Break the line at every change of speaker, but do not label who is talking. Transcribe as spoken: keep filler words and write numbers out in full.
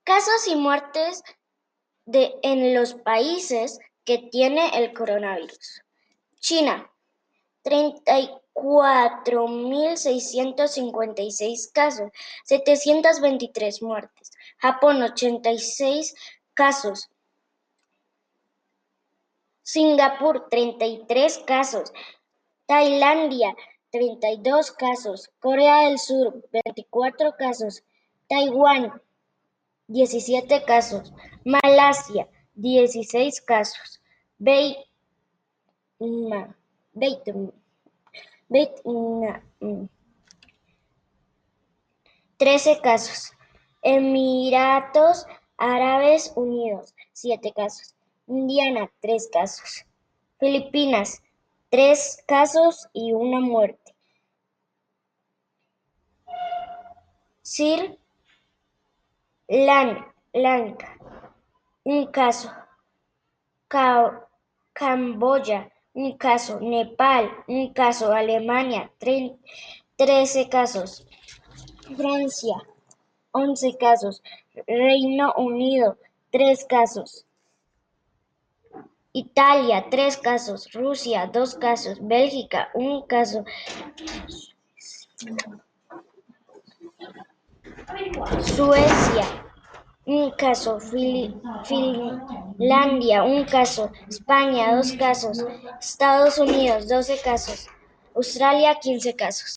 Casos y muertes de, en los países que tiene el coronavirus. China, treinta y cuatro mil seiscientos cincuenta y seis casos, setecientas veintitrés muertes. Japón, ochenta y seis casos. Singapur, treinta y tres casos. Tailandia, treinta y dos casos. Corea del Sur, veinticuatro casos. Taiwán, diecisiete casos. Malasia, dieciséis casos. Vietnam, Vietnam, Vietnam, trece casos. Emiratos Árabes Unidos, siete casos. Indiana, tres casos. Filipinas, tres casos y una muerte. Sri Lanka, un caso. Camboya, un caso. Nepal, un caso. Alemania, trece casos. Francia, once casos. Reino Unido, tres casos. Italia, tres casos. Rusia, dos casos. Bélgica, un caso. Suecia, un caso. Fili- Finlandia, un caso. España, dos casos. Estados Unidos, doce casos. Australia, quince casos.